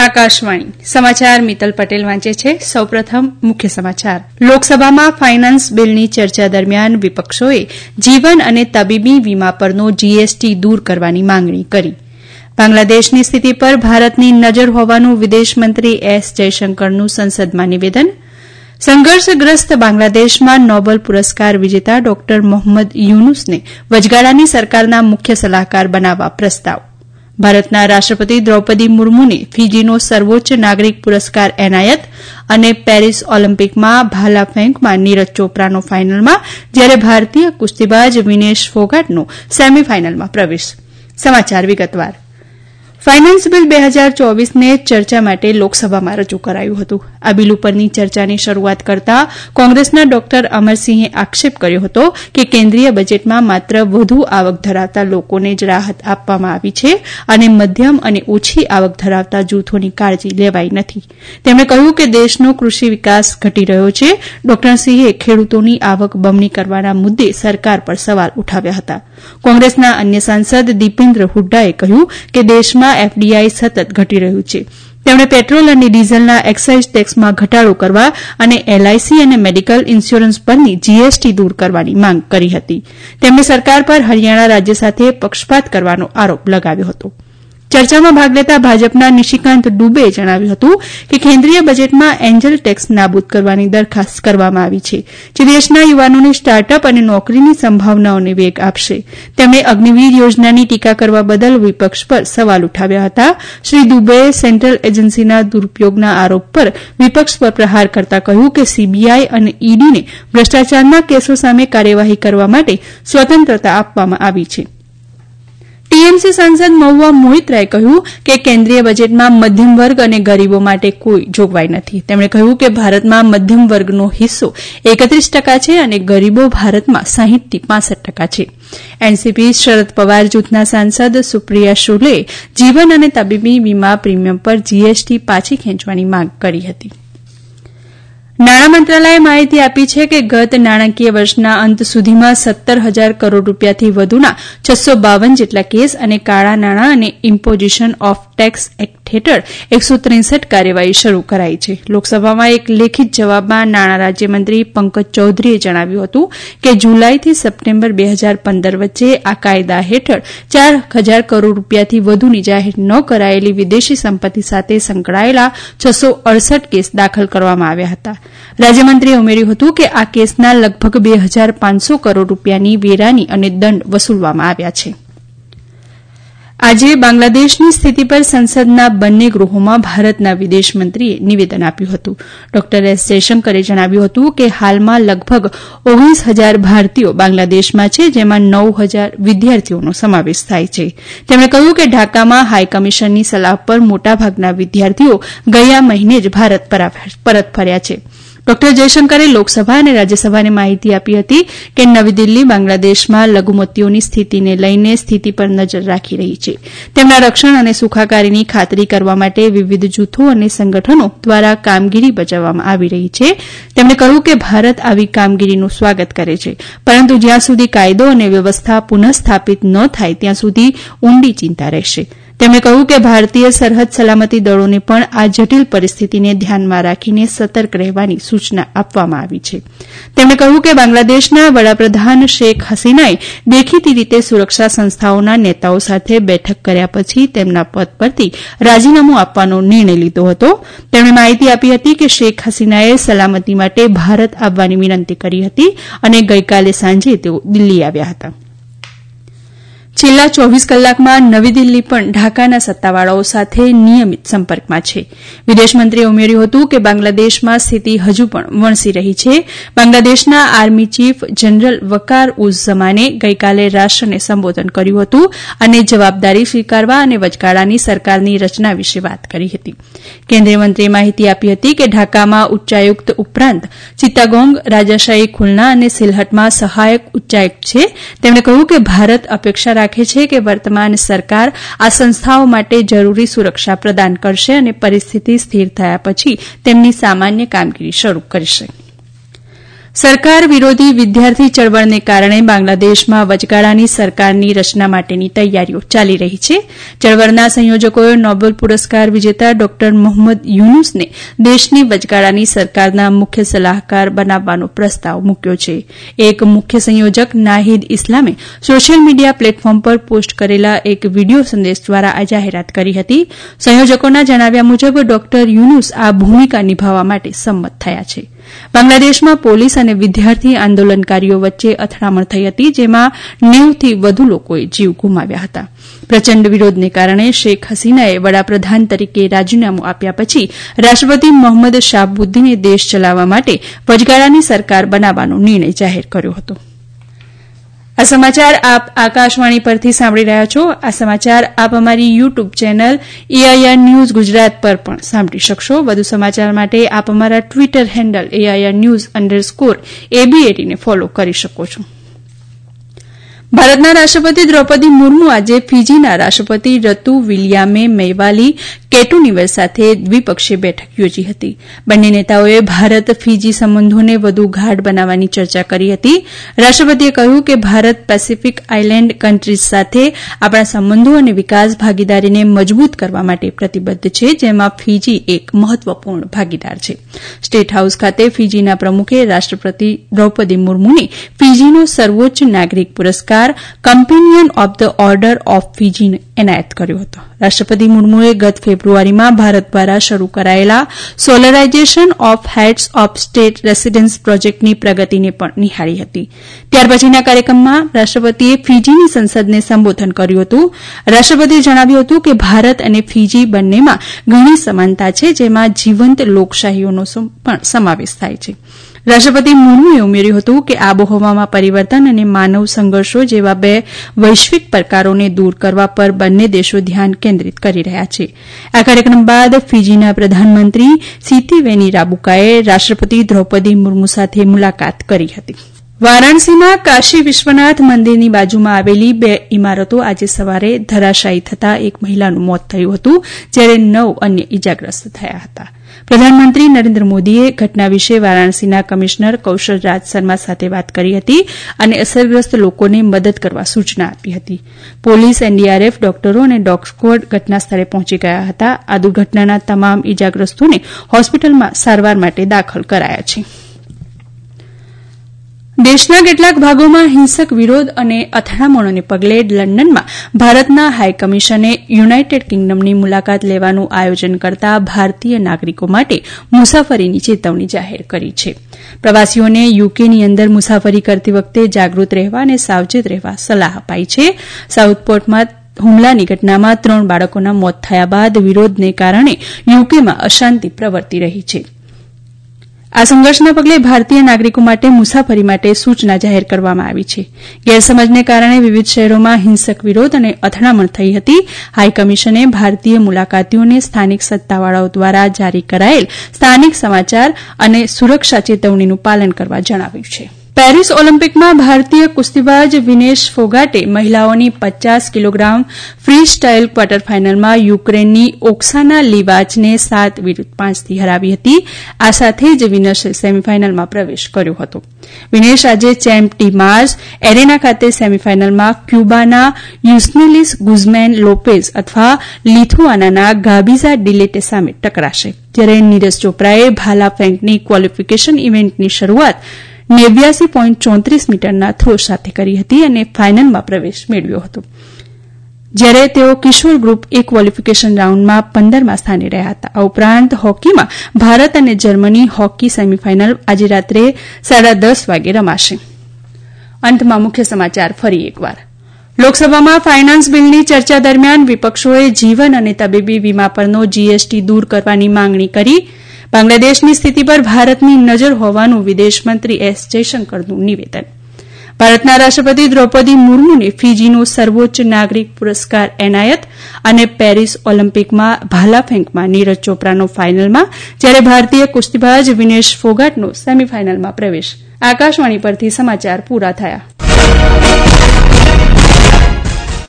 આકાશવાણી સમાચાર મિત્તલ પટેલ વાંચે છે. સૌપ્રથમ મુખ્ય સમાચાર. લોકસભામાં ફાઇનાન્સ બિલની ચર્ચા દરમિયાન વિપક્ષોએ જીવન અને તબીબી વીમા પરનો જીએસટી દૂર કરવાની માંગણી કરી. બાંગ્લાદેશની સ્થિતિ પર ભારતની નજર હોવાનું વિદેશમંત્રી એસ જયશંકરનું સંસદમાં નિવેદન. સંઘર્ષગ્રસ્ત બાંગ્લાદેશમાં નોબેલ પુરસ્કાર વિજેતા ડોક્ટર મોહમ્મદ યુનુસને વચગાળાની સરકારના મુખ્ય સલાહકાર બનાવવા પ્રસ્તાવ. ભારતના રાષ્ટ્રપતિ દ્રૌપદી મુર્મુને ફીજીનો સર્વોચ્ચ નાગરિક પુરસ્કાર એનાયત. અને પેરિસ ઓલિમ્પિકમાં ભાલા ફેંકમાં નીરજ ચોપરાનો ફાઇનલમાં, જ્યારે ભારતીય કુસ્તીબાજ વિનેશ ફોગાટનો સેમીફાઇનલમાં પ્રવેશ. સમાચાર વિગતવાર. ફાઇનાન્સ બિલ 2024ને ચર્ચા માટે લોકસભામાં રજૂ કરાયું હતું. આ બિલ ઉપરની ચર્ચાની શરૂઆત કરતા કોંગ્રેસના ડોક્ટર અમરસિંહે આક્ષેપ કર્યો હતો કે કેન્દ્રીય બજેટમાં માત્ર વધુ આવક ધરાવતા લોકોને જ રાહત આપવામાં આવી છે અને મધ્યમ અને ઓછી આવક ધરાવતા જૂથોની કાળજી લેવાઈ નથી. તેમણે કહ્યું કે દેશનો કૃષિ વિકાસ ઘટી રહ્યો છે. ડોક્ટર સિંહે ખેડૂતોની આવક બમણી કરવાના મુદ્દે સરકાર પર સવાલ ઉઠાવ્યા હતા. કોંગ્રેસના અન્ય સાંસદ દીપેન્દ્ર હુડ્ડાએ કહ્યું કે દેશમાં એફડીઆઈ સતત ઘટી રહ્યું છે. તેમણે પેટ્રોલ અને ડીઝલના એક્સાઇઝ ટેક્સમાં ઘટાડો કરવા અને એલઆઈસી અને મેડિકલ ઇન્સ્યોરન્સ પરની જીએસટી દૂર કરવાની માંગ કરી હતી. તેમણે સરકાર પર હરિયાણા રાજ્ય સાથે પક્ષપાત કરવાનો આરોપ લગાવ્યો હતો. ચર્ચામાં ભાગ લેતા ભાજપના નિશિકાંત દુબેએ જણાવ્યું હતું કે કેન્દ્રીય બજેટમાં એન્જલ ટેક્સ નાબૂદ કરવાની દરખાસ્ત કરવામાં આવી છે, જે દેશના યુવાનોને સ્ટાર્ટઅપ અને નોકરીની સંભાવનાઓને વેગ આપશે. તેમણે અગ્નિવીર યોજનાની ટીકા કરવા બદલ વિપક્ષ પર સવાલ ઉઠાવ્યા હતા. શ્રી દુબેએ સેન્ટ્રલ એજન્સીના દુરૂપયોગના આરોપ પર વિપક્ષ પર પ્રહાર કરતા કહ્યું કે સીબીઆઈ અને ઈડીને ભ્રષ્ટાચારના કેસો સામે કાર્યવાહી કરવા માટે સ્વતંત્રતા આપવામાં આવી છે. ટીએમસી સાંસદ મહુઆ મોહિત્રાએ કહ્યું કે કેન્દ્રીય બજેટમાં મધ્યમ વર્ગ અને ગરીબો માટે કોઈ જોગવાઈ નથી. તેમણે કહ્યું કે ભારતમાં મધ્યમ વર્ગનો હિસ્સો 31% છે અને ગરીબો ભારતમાં 60 થી 65% છે. એનસીપી શરદ પવાર જૂથના સાંસદ સુપ્રિયા શુલેએ જીવન અને તબીબી વીમા પ્રીમિયમ પર જીએસટી પાછી ખેંચવાની માંગ કરી હતી. નાણાં મંત્રાલયે માહિતી આપી છે કે ગત નાણાકીય વર્ષના અંત સુધીમાં 17,000 કરોડ રૂપિયાથી વધુના 652 જેટલા કેસ અને કાળા નાણાં અને ઇમ્પોઝિશન ઓફ ટેક્સ એક્ટ હેઠળ 163 કાર્યવાહી શરૂ કરાઈ છે. લોકસભામાં એક લેખિત જવાબમાં નાણાં રાજ્યમંત્રી પંકજ ચૌધરીએ જણાવ્યું હતું કે જુલાઈથી સપ્ટેમ્બર 2015 વચ્ચે આ કાયદા હેઠળ 4,000 કરોડ રૂપિયાથી વધુની જાહેર ન કરાયેલી વિદેશી સંપત્તિ સાથે સંકળાયેલા 668 કેસ દાખલ કરવામાં આવ્યા હતા. રાજ્યમંત્રીએ ઉમેર્યું હતું કે આ કેસના લગભગ 2,500 કરોડ રૂપિયાની વેરાની અને દંડ વસૂલવામાં આવ્યા છે. આજે બાંગ્લાદેશની સ્થિતિ પર સંસદના બંને ગૃહોમાં ભારતના વિદેશમંત્રીએ નિવેદન આપ્યું હતું. ડોક્ટર એસ જયશંકરે જણાવ્યું હતું કે હાલમાં લગભગ 19,000 ભારતીયો બાંગ્લાદેશમાં છે, જેમાં 9,000 વિદ્યાર્થીઓનો સમાવેશ થાય છે. તેમણે કહ્યું કે ઢાકામાં હાઈકમિશનની સલાહ પર મોટાભાગના વિદ્યાર્થીઓ ગયા મહિને જ ભારત પરત ફર્યા છે. ડોક્ટર જયશંકરે લોકસભા અને રાજ્યસભાને માહિતી આપી હતી કે નવી દિલ્હી બાંગ્લાદેશમાં લઘુમતીઓની સ્થિતિને લઈને સ્થિતિ પર નજર રાખી રહી છે. તેમના રક્ષણ અને સુખાકારીની ખાતરી કરવા માટે વિવિધ જૂથો અને સંગઠનો દ્વારા કામગીરી બજાવવામાં આવી રહી છે. તેમણે કહ્યું કે ભારત આવી કામગીરીનું સ્વાગત કરે છે, પરંતુ જ્યાં સુધી કાયદો અને વ્યવસ્થા પુનઃસ્થાપિત ન થાય ત્યાં સુધી ઊંડી ચિંતા રહેશે. તેમણે કહ્યું કે ભારતીય સરહદ સલામતી દળોને પણ આ જટિલ પરિસ્થિતિને ધ્યાનમાં રાખીને સતર્ક રહેવાની સૂચના આપવામાં આવી છે. તેમણે કહ્યું કે બાંગ્લાદેશના વડાપ્રધાન શેખ હસીનાએ દેખીતી રીતે સુરક્ષા સંસ્થાઓના નેતાઓ સાથે બેઠક કર્યા પછી તેમના પદ પરથી રાજીનામું આપવાનો નિર્ણય લીધો હતો. તેમણે માહિતી આપી હતી કે શેખ હસીનાએ સલામતી માટે ભારત આવવાની વિનંતી કરી હતી અને ગઈકાલે સાંજે તેઓ દિલ્હી આવ્યા હતા. છેલ્લા 24 કલાકમાં નવી દિલ્હી પણ ઢાકાના સત્તાવાળાઓ સાથે નિયમિત સંપર્કમાં છે. વિદેશમંત્રીએ ઉમેર્યું હતું કે બાંગ્લાદેશમાં સ્થિતિ હજુ પણ વણસી રહી છે. બાંગ્લાદેશના army chief general Waqar uz ઝમાને ગઈકાલે રાષ્ટ્રને સંબોધન કર્યું હતું અને જવાબદારી સ્વીકારવા અને વચગાળાની સરકારની રચના વિશે વાત કરી હતી. કેન્દ્રીય મંત્રીએ માહિતી આપી હતી કે ઢાકામાં ઉચ્ચાયુક્ત ઉપરાંત ચિત્તાગોંગ, રાજાશાહી ખુલના અને સિલહટમાં સહાયક ઉચ્ચાયુક્ત છે. તેમણે કહ્યું કે ભારત અપેક્ષા રાખે છે કે વર્તમાન સરકાર આ સંસ્થાઓ માટે જરૂરી સુરક્ષા પ્રદાન કરશે અને પરિસ્થિતિ સ્થિર થયા પછી તેમની સામાન્ય કામગીરી શરૂ કરશે. સરકાર વિરોધી વિદ્યાર્થી ચળવળને કારણે બાંગ્લાદેશમાં વચગાળાની સરકારની રચના માટેની તૈયારીઓ ચાલી રહી છે. ચળવળના સંયોજકોએ નોબેલ પુરસ્કાર વિજેતા ડોક્ટર મોહમ્મદ યુનુસને દેશની વચગાળાની સરકારના મુખ્ય સલાહકાર બનાવવાનો પ્રસ્તાવ મૂક્યો છે. એક મુખ્ય સંયોજક નાહિદ ઇસ્લામે સોશિયલ મીડિયા પ્લેટફોર્મ પર પોસ્ટ કરેલા એક વિડીયો સંદેશ દ્વારા આ જાહેરાત કરી હતી. સંયોજકોના જણાવ્યા મુજબ ડોક્ટર યુનુસ આ ભૂમિકા નિભાવવા માટે સંમત થયા છે. બાંગ્લાદેશમાં પોલીસ અને વિદ્યાર્થી આંદોલનકારીઓ વચ્ચે અથડામણ થઈ હતી, જેમાં 90થી વધુ લોકોએ જીવ ગુમાવ્યા હતા. પ્રચંડ વિરોધને કારણે શેખ હસીનાએ વડાપ્રધાન તરીકે રાજીનામું આપ્યા પછી રાષ્ટ્રપતિ મોહમ્મદ શાહબુદ્દીને દેશ ચલાવવા માટે વચગાળાની સરકાર બનાવવાનો નિર્ણય જાહેર કર્યો હતો. આ સમાચાર આપ આકાશવાણી પરથી સાંભળી રહ્યા છો. આ સમાચાર આપ અમારી YouTube channel AIR news Gujarat પર પણ સાંભળી શકશો. વધુ સમાચાર માટે આપ અમારા ટ્વિટર હેન્ડલ AIR_news_AB80 ને ફોલો કરી શકો છો. ભારતના રાષ્ટ્રપતિ દ્રૌપદી મુર્મુ આજે ફીજીના રાષ્ટ્રપતિ રતુ વિલિયામે મૈવાલી કેટુનિવર સાથે દ્વિપક્ષીય બેઠક યોજી હતી. બંને નેતાઓએ ભારત ફીજી સંબંધોને વધુ ગાઢ બનાવવાની ચર્ચા કરી હતી. રાષ્ટ્રપતિએ કહ્યું કે ભારત પેસિફિક આઇલેન્ડ કન્ટ્રીઝ સાથે આપણા સંબંધો અને વિકાસ ભાગીદારીને મજબૂત કરવા માટે પ્રતિબદ્ધ છે, જેમાં ફીજી એક મહત્વપૂર્ણ ભાગીદાર છે. સ્ટેટ હાઉસ ખાતે ફીજીના પ્રમુખે રાષ્ટ્રપતિ દ્રૌપદી મુર્મુને ફીજીનો સર્વોચ્ચ નાગરિક પુરસ્કાર companion of the order of Fiji એનાયત કર્યો હતો. રાષ્ટ્રપતિ મુર્મુએ ગત ફેબ્રુઆરીમાં ભારત દ્વારા શરૂ કરાયેલા solarisation of heads of state residence પ્રોજેક્ટની પ્રગતિને પણ નિહાળી હતી. ત્યાર પછીના કાર્યક્રમમાં રાષ્ટ્રપતિએ ફીજીની સંસદને સંબોધન કર્યું હતું. રાષ્ટ્રપતિએ જણાવ્યું હતું કે ભારત અને ફીજી બંનેમાં ઘણી સમાનતા છે, જેમાં જીવંત લોકશાહીઓનો પણ સમાવેશ થાય છે. રાષ્ટ્રપતિ મુર્મુએ ઉમેર્યું હતું કે આબોહવામાં પરિવર્તન અને માનવ સંઘર્ષો જેવા બે વૈશ્વિક પડકારોને દૂર કરવા પર બંને દેશો ધ્યાન કેન્દ્રિત કરી રહ્યા છે. આ કાર્યક્રમ બાદ ફીજીના પ્રધાનમંત્રી સિતિવેની રાબુકાએ રાષ્ટ્રપતિ દ્રૌપદી મુર્મુ સાથે મુલાકાત કરી હતી. વારાણસીમાં કાશી વિશ્વનાથ મંદિરની બાજુમાં આવેલી બે ઇમારતો આજે સવારે ધરાશાયી થતાં એક મહિલાનું મોત થયું હતું, જ્યારે 9 અન્ય ઇજાગ્રસ્ત થયા હતા. પ્રધાનમંત્રી નરેન્દ્ર મોદીએ ઘટના વિશે વારાણસીના કમિશનર કૌશલ રાજ શર્મા સાથે વાત કરી હતી અને અસરગ્રસ્ત લોકોને મદદ કરવા સૂચના આપી હતી. પોલીસ, NDRF, ડોક્ટરો અને ડોગ સ્ક્વોડ ઘટના સ્થળે પહોંચી ગયા હતા. આ દુર્ઘટનાના તમામ ઇજાગ્રસ્તોને હોસ્પિટલમાં સારવાર માટે દાખલ કરાયા છે. દેશના કેટલાક ભાગોમાં હિંસક વિરોધ અને અથડામણોને પગલે લંડનમાં ભારતના હાઈકમિશને યુનાઇટેડ કિંગડમની મુલાકાત લેવાનું આયોજન કરતા ભારતીય નાગરિકો માટે મુસાફરીની ચેતવણી જાહેર કરી છે. પ્રવાસીઓને યુકેની અંદર મુસાફરી કરતી વખતે જાગૃત રહેવા અને સાવચેત રહેવા સલાહ અપાઈ છે. સાઉથપોર્ટમાં હુમલાની ઘટનામાં 3 બાળકોના મોત થયા બાદ વિરોધને કારણે યુકેમાં અશાંતિ પ્રવર્તી રહી છે. આ સંઘર્ષના પગલે ભારતીય નાગરિકો માટે મુસાફરી માટે સૂચના જાહેર કરવામાં આવી છે. ગેરસમજને કારણે વિવિધ શહેરોમાં હિંસક વિરોધ અને અથડામણ થઈ હતી. હાઈકમિશને ભારતીય મુલાકાતીઓને સ્થાનિક સત્તાવાળાઓ દ્વારા જારી કરાયેલ સ્થાનિક સમાચાર અને સુરક્ષા ચેતવણીનું પાલન કરવા જણાવ્યું છે. પેરિસ ઓલિમ્પિકમાં ભારતીય કુસ્તીબાજ વિનેશ ફોગાટે મહિલાઓની 50 કિલોગ્રામ ફ્રી સ્ટાઇલ ક્વાર્ટર ફાઇનલમાં યુક્રેનની ઓક્સાના લીવાચને 7-5 થી હરાવી હતી. આ સાથે જ વિનેશે સેમીફાઇનલમાં પ્રવેશ કર્યો હતો. વિનેશ આજે ચેમ્પ ડી માર્સ એરેના ખાતે સેમીફાઇનલમાં ક્યુબાના યુસ્નેલિસ ગુઝમેન લોપેઝ અથવા લિથુઆનાના ગાબિઝા ડિલેટે સામે ટકરાશે, જ્યારે નીરજ ચોપરાએ ભાલા ફેંકની ક્વોલિફિકેશન ઇવેન્ટની શરૂઆત 89.34 મીટરના થ્રો સાથે કરી હતી અને ફાઇનલમાં પ્રવેશ મેળવ્યો હતો, જ્યારે તેઓ કિશોર ગ્રુપ એ ક્વોલિફિકેશન રાઉન્ડમાં 15મા સ્થાને રહ્યા હતા. આ ઉપરાંત હોકીમાં ભારત અને જર્મની હોકી સેમીફાઇનલ આજે રાત્રે 10:30 વાગે રમાશે. અંતમાં મુખ્ય સમાચાર ફરી એકવાર. લોકસભામાં ફાઇનાન્સ બિલની ચર્ચા દરમિયાન વિપક્ષોએ જીવન અને તબીબી વીમા પરનો GST દૂર કરવાની માંગણી કરી. બાંગ્લાદેશની સ્થિતિ પર ભારતની નજર હોવાનું વિદેશમંત્રી S. જયશંકરનું નિવેદન. ભારતના રાષ્ટ્રપતિ દ્રૌપદી મુર્મુને ફીજીનો સર્વોચ્ચ નાગરિક પુરસ્કાર એનાયત અને પેરિસ ઓલિમ્પિકમાં ભાલા ફેંકમાં નીરજ ચોપરાનો ફાઇનલમાં, જ્યારે ભારતીય કુસ્તીબાજ વિનેશ ફોગાટનો સેમીફાઇનલમાં પ્રવેશ. આકાશવાણી પરથી સમાચાર પૂરા થયા.